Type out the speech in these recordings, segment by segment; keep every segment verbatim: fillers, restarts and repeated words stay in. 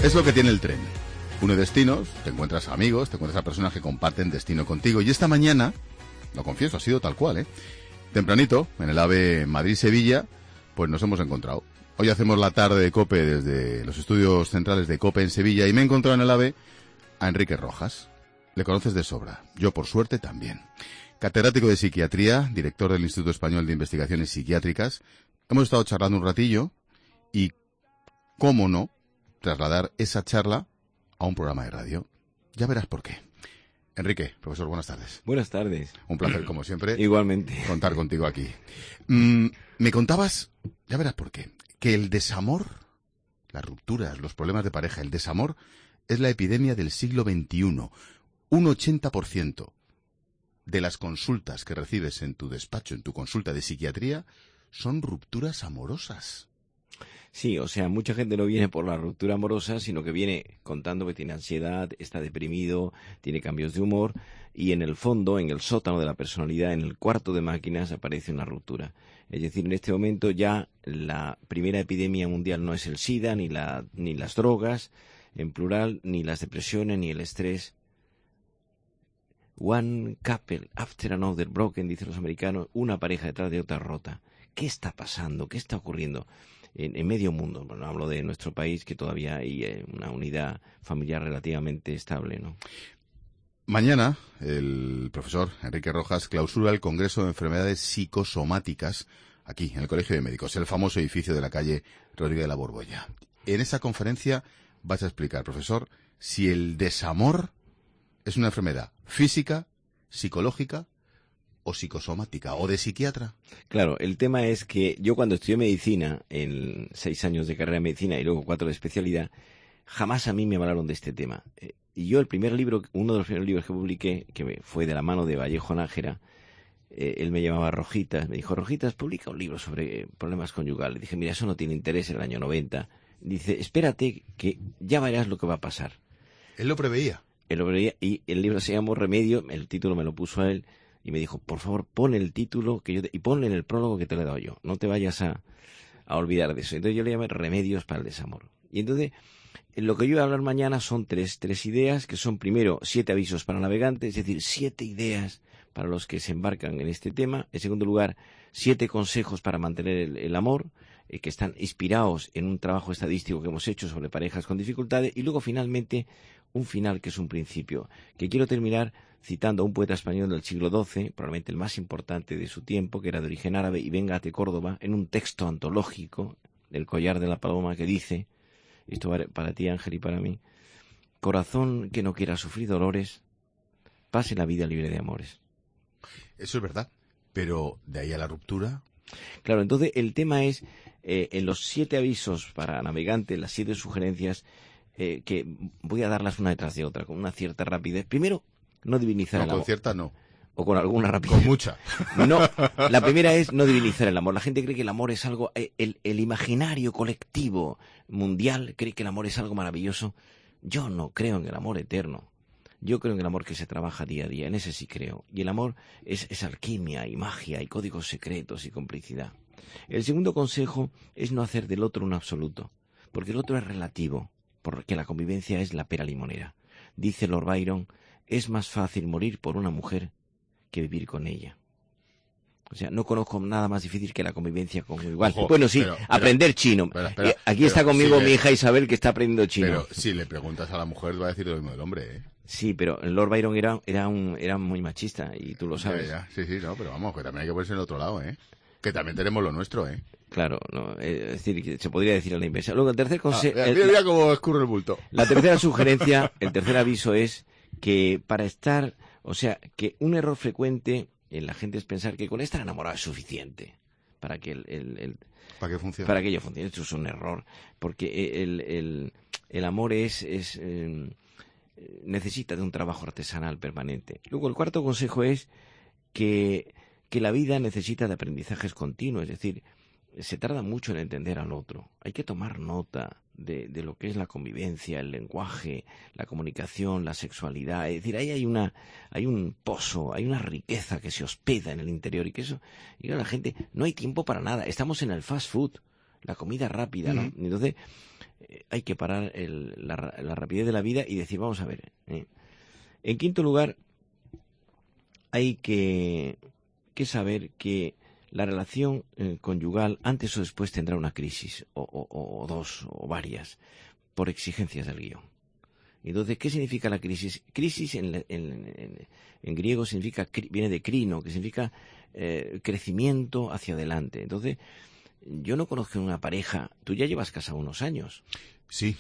Es lo que tiene el tren. Une destinos, te encuentras amigos, te encuentras a personas que comparten destino contigo. Y esta mañana, lo confieso, ha sido tal cual, ¿eh? Tempranito, en el AVE Madrid-Sevilla, pues nos hemos encontrado. Hoy hacemos la tarde de COPE desde los estudios centrales de COPE en Sevilla y me he encontrado en el AVE a Enrique Rojas. Le conoces de sobra. Yo, por suerte, también. Catedrático de Psiquiatría, director del Instituto Español de Investigaciones Psiquiátricas. Hemos estado charlando un ratillo y, cómo no, trasladar esa charla a un programa de radio. Ya verás por qué. Enrique, profesor, buenas tardes. Buenas tardes. Un placer, como siempre. Igualmente. Contar contigo aquí. Mm, me contabas, ya verás por qué, que el desamor, las rupturas, los problemas de pareja, el desamor es la epidemia del siglo veintiuno. Un ochenta por ciento de las consultas que recibes en tu despacho, en tu consulta de psiquiatría, son rupturas amorosas. Sí, o sea, mucha gente no viene por la ruptura amorosa, sino que viene contando que tiene ansiedad, está deprimido, tiene cambios de humor, y en el fondo, en el sótano de la personalidad, en el cuarto de máquinas, aparece una ruptura. Es decir, en este momento ya la primera epidemia mundial no es el SIDA, ni, la, ni las drogas, en plural, ni las depresiones, ni el estrés. One couple after another broken, dicen los americanos, una pareja detrás de otra rota. ¿Qué está pasando? ¿Qué está ocurriendo en, en medio mundo? Bueno, hablo de nuestro país, que todavía hay eh, una unidad familiar relativamente estable, ¿no? Mañana, el profesor Enrique Rojas clausura el Congreso de Enfermedades Psicosomáticas aquí, en el Colegio de Médicos, el famoso edificio de la calle Rodríguez de la Borbolla. En esa conferencia vas a explicar, profesor, si el desamor es una enfermedad física, psicológica o psicosomática, o de psiquiatra. Claro, el tema es que yo cuando estudié medicina, en seis años de carrera de medicina y luego cuatro de especialidad, jamás a mí me hablaron de este tema. Eh, y yo el primer libro, uno de los primeros libros que publiqué, que fue de la mano de Vallejo Nájera, eh, él me llamaba Rojitas, me dijo, Rojitas, publica un libro sobre eh, problemas conyugales. Dije, mira, eso no tiene interés en el año noventa. Dice, espérate que ya verás lo que va a pasar. Él lo preveía. Él lo preveía y el libro se llamó Remedio, el título me lo puso a él, y me dijo, por favor, pon el título que yo te... y ponle en el prólogo que te lo he dado yo. No te vayas a, a olvidar de eso. Entonces yo le llamé Remedios para el desamor. Y entonces, lo que yo voy a hablar mañana son tres, tres ideas, que son primero siete avisos para navegantes, es decir, siete ideas para los que se embarcan en este tema. En segundo lugar, siete consejos para mantener el, el amor, eh, que están inspirados en un trabajo estadístico que hemos hecho sobre parejas con dificultades. Y luego, finalmente, un final que es un principio, que quiero terminar citando a un poeta español del siglo doce, probablemente el más importante de su tiempo, que era de origen árabe, y Véngate Córdoba, en un texto antológico, El collar de la paloma, que dice, esto va para ti, Ángel, y para mí, corazón que no quiera sufrir dolores, pase la vida libre de amores. Eso es verdad, pero de ahí a la ruptura... Claro, entonces el tema es, eh, en los siete avisos para navegantes, las siete sugerencias, eh, que voy a darlas una detrás de otra, con una cierta rapidez. Primero, no divinizar no, el amor. con cierta no. O con alguna rapidez. Con mucha. No, la primera es no divinizar el amor. La gente cree que el amor es algo, el, el imaginario colectivo mundial cree que el amor es algo maravilloso. Yo no creo en el amor eterno. Yo creo en el amor que se trabaja día a día, en ese sí creo. Y el amor es, es alquimia y magia y códigos secretos y complicidad. El segundo consejo es no hacer del otro un absoluto, porque el otro es relativo, porque la convivencia es la pera limonera. Dice Lord Byron, es más fácil morir por una mujer que vivir con ella. O sea, no conozco nada más difícil que la convivencia con igual. Ojo, bueno, sí, pero, pero, aprender chino. Espera, espera, eh, aquí pero, está conmigo si mi le, hija Isabel, que está aprendiendo chino. Pero si le preguntas a la mujer, va a decir lo mismo del hombre, ¿eh? Sí, pero Lord Byron era, era, un, era muy machista, y tú lo sabes. Ya, ya. Sí, sí, no, pero vamos, que también hay que ponerse en el otro lado, ¿eh? Que también tenemos lo nuestro, ¿eh? Claro, no, es decir, que se podría decir a la inversa. Luego, el tercer consejo... Ah, mira, mira cómo escurre el bulto. La tercera sugerencia, el tercer aviso es que para estar... O sea, que un error frecuente en la gente es pensar que con estar enamorado es suficiente para que el... el, el para que funcione. Para que ello funcione. Esto es un error, porque el, el, el amor es... es eh, necesita de un trabajo artesanal permanente. Luego, el cuarto consejo es que, que la vida necesita de aprendizajes continuos, es decir, se tarda mucho en entender al otro. Hay que tomar nota de, de lo que es la convivencia, el lenguaje, la comunicación, la sexualidad. Es decir, ahí hay una, hay un pozo, hay una riqueza que se hospeda en el interior y que eso, y la gente, no hay tiempo para nada. Estamos en el fast food. la comida rápida, ¿no? Mm. Entonces, eh, hay que parar el, la, la rapidez de la vida y decir, vamos a ver. ¿eh? En quinto lugar, hay que, que saber que la relación eh, conyugal antes o después tendrá una crisis, o, o, o dos, o varias, por exigencias del guión. Entonces, ¿qué significa la crisis? Crisis en, en, en, en griego significa, viene de crino, que significa eh, crecimiento hacia adelante. Entonces, yo no conozco una pareja, tú ya llevas casado unos años. Sí.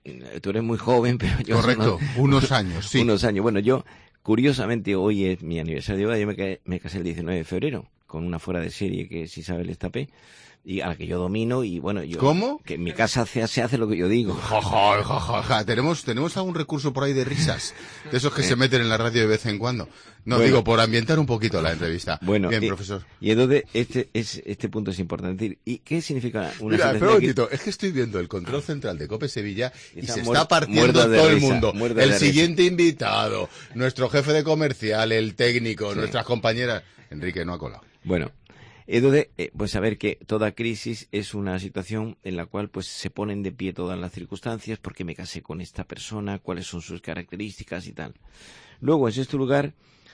Tú eres muy joven, pero yo... Correcto, no, unos años, sí. Unos años. Bueno, yo, curiosamente, hoy es mi aniversario de boda, yo me, me casé el diecinueve de febrero, con una fuera de serie que es Isabel Destapé, y a la que yo domino, y bueno, yo... ¿Cómo? Que en mi casa se, se hace lo que yo digo. Ja, ja, ja, ja, ja. ¿Tenemos, ¿Tenemos algún recurso por ahí de risas? De esos que Eh. se meten en la radio de vez en cuando. No, Bueno. digo, por ambientar un poquito la entrevista. Bueno, Bien, y, profesor. Y entonces, este, es, este punto es importante. Es decir, ¿y qué significa una Mira, sentencia espera un que- momentito, es que estoy viendo el control central de COPE Sevilla y Está se muer- está partiendo muerto de todo el risa, mundo. muerto El de risa. siguiente invitado, nuestro jefe de comercial, el técnico, Sí. nuestras compañeras. Enrique no ha colado. Bueno, entonces, eh, pues saber que toda crisis es una situación en la cual pues se ponen de pie todas las circunstancias, porque me casé con esta persona, cuáles son sus características y tal. Luego, en sexto lugar,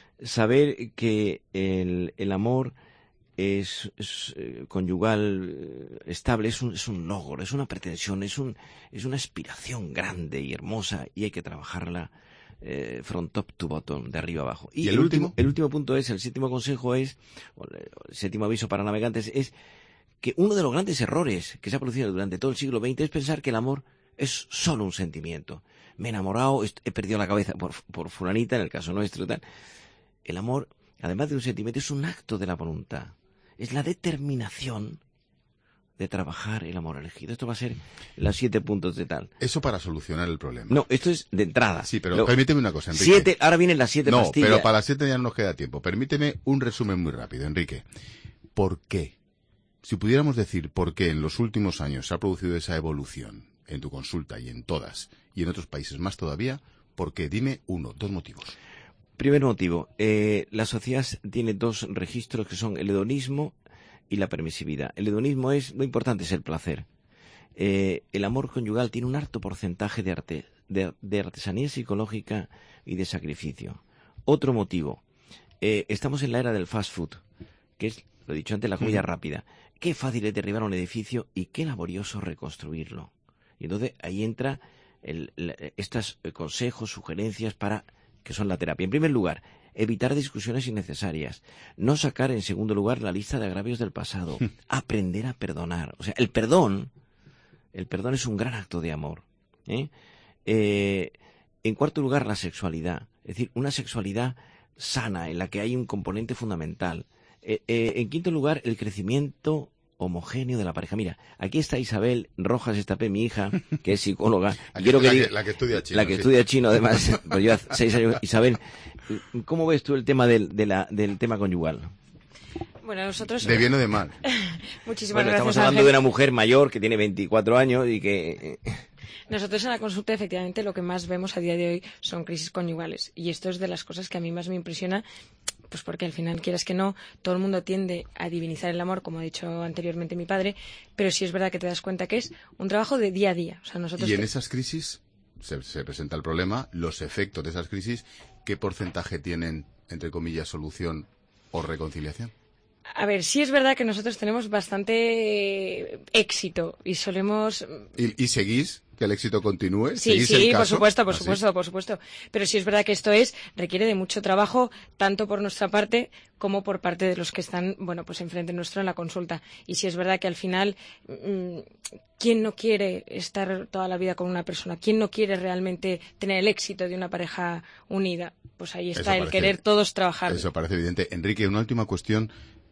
saber que el, el amor es, es eh, conyugal eh, estable, es un, es un logro, es una pretensión, es un, es una aspiración grande y hermosa, y hay que trabajarla eh, from top to bottom, de arriba abajo. ¿Y el último? El último punto es, el séptimo consejo es, o el, el séptimo aviso para navegantes es que uno de los grandes errores que se ha producido durante todo el siglo veinte es pensar que el amor es solo un sentimiento. Me he enamorado, he perdido la cabeza por, por fulanita, en el caso nuestro, tal. El amor, además de un sentimiento, es un acto de la voluntad. Es la determinación de trabajar el amor elegido. Esto va a ser los siete puntos de tal. Eso para solucionar el problema. No, esto es de entrada. Sí, pero Lo- permíteme una cosa, Enrique. Siete, ahora vienen las siete No, pastillas. pero para las siete ya no nos queda tiempo. Permíteme un resumen muy rápido, Enrique. ¿Por qué? Si pudiéramos decir por qué en los últimos años se ha producido esa evolución en tu consulta y en todas, y en otros países más todavía, ¿por qué? Dime uno, dos motivos. Primer motivo, eh, la sociedad tiene dos registros que son el hedonismo y la permisividad. El hedonismo es, lo importante es el placer. Eh, el amor conyugal tiene un alto porcentaje de, arte, de, de artesanía psicológica y de sacrificio. Otro motivo, eh, estamos en la era del fast food, que es, lo he dicho antes, la comida Mm. rápida. Qué fácil es derribar un edificio y qué laborioso reconstruirlo. Y entonces ahí entra el, el, estos consejos, sugerencias para que son la terapia. En primer lugar, evitar discusiones innecesarias. No sacar en segundo lugar la lista de agravios del pasado. Aprender a perdonar. O sea, el perdón, el perdón es un gran acto de amor. ¿eh? Eh, en cuarto lugar, la sexualidad. Es decir, una sexualidad sana en la que hay un componente fundamental. Eh, eh, en quinto lugar, el crecimiento homogéneo de la pareja. Mira, aquí está Isabel Rojas Estapé, mi hija, que es psicóloga. La que, Quiero que la diga- que- la que estudia chino. la que sí. estudia chino, además, pues yo hace seis años. Isabel, ¿cómo ves tú el tema del, de la, del tema conyugal? Bueno, nosotros... De bien o de mal. Muchísimas Bueno, gracias, estamos hablando Ángel. de una mujer mayor que tiene veinticuatro años y que... eh, Nosotros en la consulta, efectivamente, lo que más vemos a día de hoy son crisis conyugales. Y esto es de las cosas que a mí más me impresiona, pues porque al final, quieras que no, todo el mundo tiende a divinizar el amor, como ha dicho anteriormente mi padre, pero sí es verdad que te das cuenta que es un trabajo de día a día. O sea, nosotros Y en te- esas crisis se, se presenta el problema, los efectos de esas crisis, ¿qué porcentaje tienen, entre comillas, solución o reconciliación? A ver, sí es verdad que nosotros tenemos bastante éxito y solemos... ¿Y, y seguís? ¿Que el éxito continúe? Sí, ¿Seguís sí, el por caso? supuesto, por ¿Ah, sí? supuesto, por supuesto. Pero sí es verdad que esto es requiere de mucho trabajo, tanto por nuestra parte como por parte de los que están, bueno, pues enfrente nuestro en la consulta. Y sí es verdad que al final, mmm, ¿quién no quiere estar toda la vida con una persona? ¿Quién no quiere realmente tener el éxito de una pareja unida? Pues ahí Eso está el parece- querer todos trabajar. Eso parece evidente. Enrique, una última cuestión.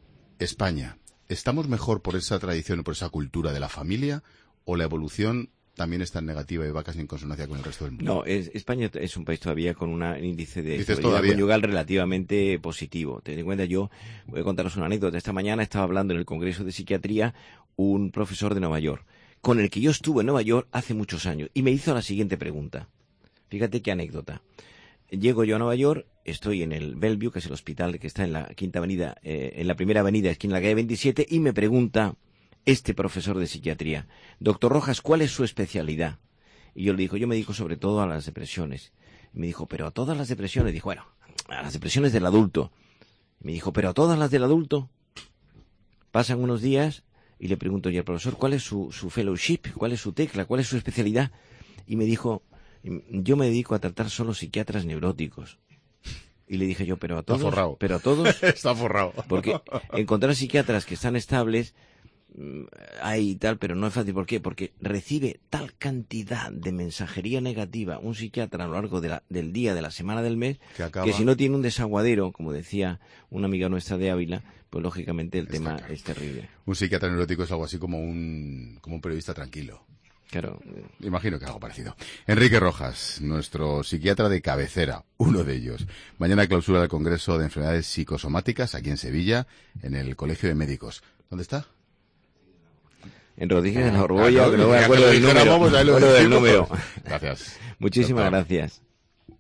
España, ¿estamos mejor por esa tradición y por esa cultura de la familia o la evolución también es tan negativa y va casi en consonancia con el resto del mundo? No, es- España es un país todavía con un índice de Dices estabilidad todavía. conyugal relativamente positivo. Ten en cuenta, yo voy a contaros una anécdota. Esta mañana estaba hablando en el Congreso de Psiquiatría un profesor de Nueva York, con el que yo estuve en Nueva York hace muchos años, y me hizo la siguiente pregunta. Fíjate qué anécdota. Llego yo a Nueva York, estoy en el Bellevue, que es el hospital que está en la quinta avenida, eh, en la primera avenida, esquina de la calle veintisiete, y me pregunta este profesor de psiquiatría, doctor Rojas, ¿cuál es su especialidad? Y yo le digo, yo me dedico sobre todo a las depresiones. Y me dijo, pero a todas las depresiones. Dijo, bueno, a las depresiones del adulto. Y me dijo, pero a todas las del adulto. Pasan unos días y le pregunto yo al profesor, ¿cuál es su, su fellowship? ¿Cuál es su tecla? ¿Cuál es su especialidad? Y me dijo, yo me dedico a tratar solo psiquiatras neuróticos. Y le dije yo, pero a todos. Está forrado. Pero a todos. Está forrado. Porque encontrar psiquiatras que están estables hay tal, pero no es fácil. ¿Por qué? Porque recibe tal cantidad de mensajería negativa un psiquiatra a lo largo de la, del día, de la semana, del mes, que, que si no tiene un desaguadero, como decía una amiga nuestra de Ávila, pues lógicamente el Está tema claro. es terrible. Un psiquiatra neurótico es algo así como un, como un periodista tranquilo. Claro. Imagino que algo parecido. Enrique Rojas, nuestro psiquiatra de cabecera, uno de ellos. Mañana clausura el Congreso de Enfermedades Psicosomáticas aquí en Sevilla, en el Colegio de Médicos. ¿Dónde está? En Rodríguez de la Borbolla, que no me acuerdo del número. Del número. Gracias. Muchísimas Doctor. gracias.